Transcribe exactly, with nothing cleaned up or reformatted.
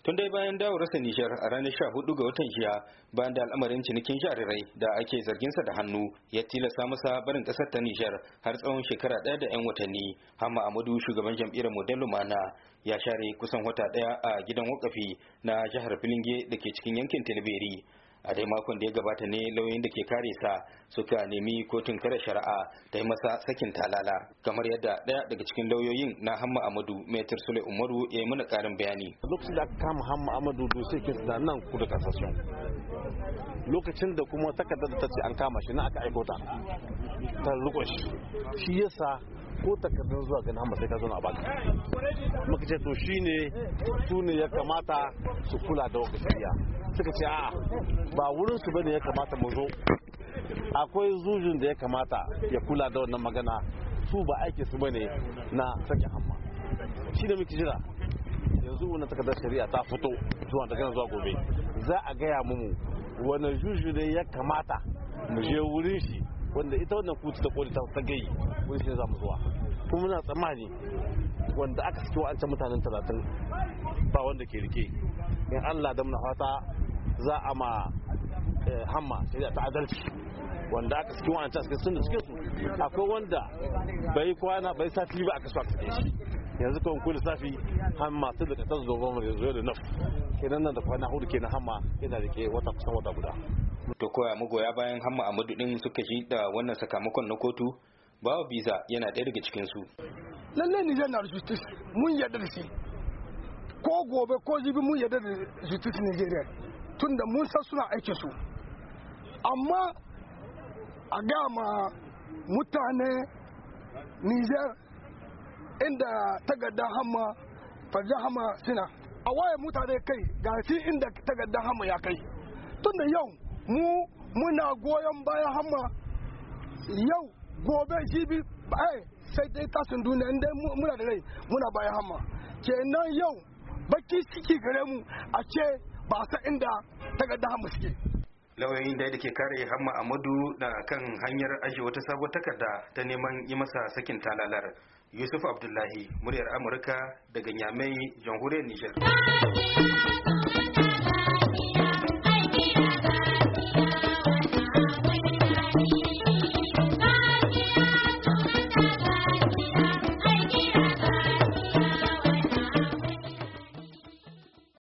Tun dai bayan dawowarsa Nijar a ranar sha hudu ga watan jiya bayan da al'amarin cinikin jarirai da ake zarginsa da hannu ya tilasta masa barin kasar ta Nijar har tsawon shekara ɗaya da 'yan watanni. Hamma Amadu, shugaban jam'iyyar Model Lumana, ya share kusan wata ɗaya a gidan wakafi na jihar Filinge da ke cikin yankin Tilberi. A dai makon da ya gabata ne lauyoyin da ke kare sa suka nemi kotun kare shari'a ta yi masa sakin talala, kamar yadda ɗaya daga cikin lauyoyin na Hamma Amadu, Maitre Sule Umaru, ya yi mana ƙarin bayani. Lokacin da aka kama Hamma Amadu dosai ke da nan kudu kasashen, lokacin da kuma takardar da ta ce an kama shi na aka aiko ta ta riko shi shi yasa ko takardar zuwa ganin Hamma sai ka zo na baka. Muka ce to shine su ne ya kamata su kula da wakiliya. Suka ce a ba wurin su bane ya kamata mu zo, akwai zujin da ya kamata ya kula da wannan magana, su ba aiki su bane na sake Hamma. Shi da muke jira yanzu wannan takardar shari'a ta fito zuwa daga zuwa gobe, za a gaya mu wani juju ne ya kamata mu je wurin shi, wanda ita wannan kutu ta koli ta gayi wurin shi za mu zuwa. Kuma muna tsammani wanda aka saki wa'ancan mutanen talatin ba wanda ke rike, in Allah da muna fata za a ma Hamma shari'a ta adalci, wanda aka saki wa'ancan cikin sun da cikin su akwai wanda bai kwana bai sati ba aka so aka sake shi. Yanzu kawai kula safi Hamma tun da kasar zogon mai zuwa da naf kenan nan da kwana hudu kenan Hamma yana rike wata kusan wata guda. To koya magoya bayan Hamma Amadu din suka ji da wannan sakamakon na kotu? Bawa Biza yana ɗaya daga cikin su. Lallai Nijar na justice mun yarda da shi, ko gobe ko jibi mun yarda da justice Nigeria tunda mun san suna aikin su, amma a gama mutane Nijar inda tagaddan Hamma farjan Hamma suna a waye mutane kai ga shi inda tagaddan Hamma ya kai. Tunda yau mu muna goyon bayan Hamma, yau gobe jibi ai sai dai tasin duniya inda muna da rai muna bayan Hamma. Kenan yau baki ciki gare mu a ce ba sa inda tagaddan Hamma suke. Lauyoyin da ke kare Hamma Amadu na kan hanyar ajiye wata sabuwar takarda ta neman yi masa sakin talalar. Yusuf Abdullahi, muryar Amurka daga Nyamai, jamhuriyar Nijar.